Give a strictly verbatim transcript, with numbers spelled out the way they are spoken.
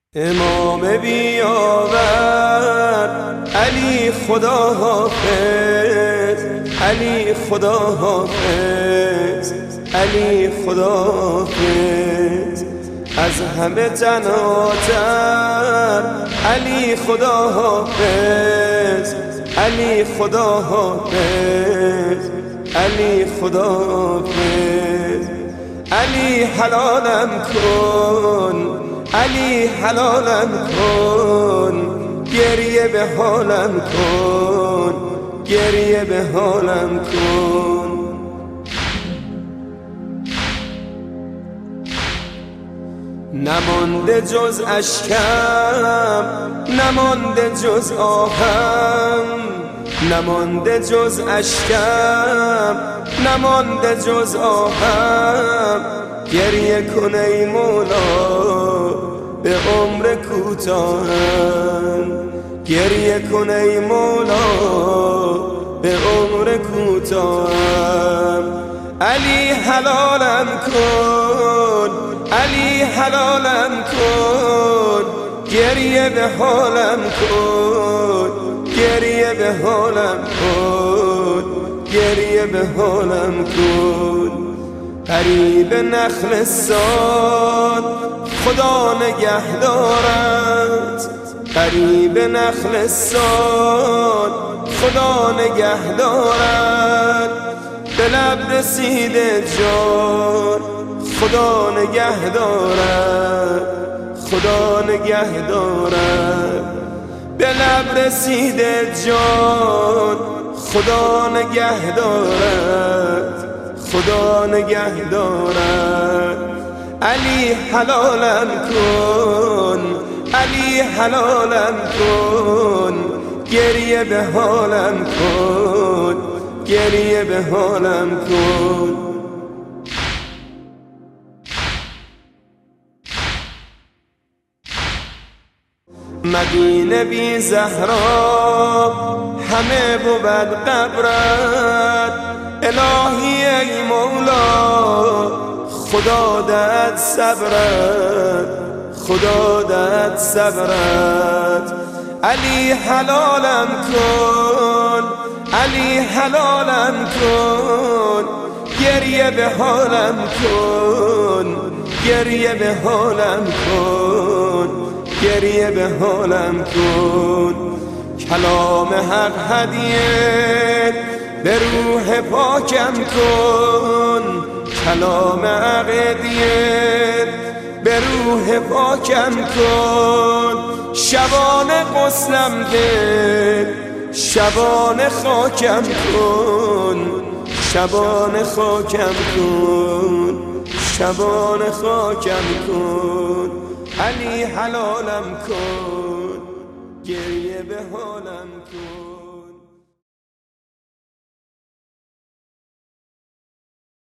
امام بیاور علی خدا حافظ، علی خدا حافظ، علی خدا حافظ. از همه تناتر علی خدا حافظ، علی خدا حافظ، علی خدا حافظ. علی حلالم کن، علی حلالم کن، گریه به حالم کن، گریه به حالم کن. نمانده جز اشکم، نمانده جز آهم، نمانده جز اشکم، نمانده جز آهم. گریه کن ای مولا به عمر کوتاهم، گریه کن ای مولا به عمر کوتاهم. علی حلالم کن، علی حلالم کن، گریه به حالم کن، گریه به حالم کن، گریه به حالم کن. قریب نخلستان خدا نگهدارت، قریب نخلستان خدا نگهدارت. به لب رسیده جان خدا نگهدارت، خدا نگهدارت. به لب رسیده جان خدا نگهدارت، خدا نگهدارت. علی حلالم کن، علی حلالم کن، گریه به حالم کن، گریه به حالم کن. مدینه بی زهرا همه بود قبرت. الهی ای مولا خدا دهد صبرت، خدا دهد صبرت. علی حلالم کن، علی حلالم کن، گریه به حالم کن، گریه به حالم کن، گریه به حالم کن. کلام حق هدیه به روح پاکم کن، کلام حق هدیه به روح پاکم کن. شبانه غسلم ده، شبانه خاکم کن، شبانه خاکم کن، شبانه خاکم کن. علی حلالم کن، گریه به حالم کن.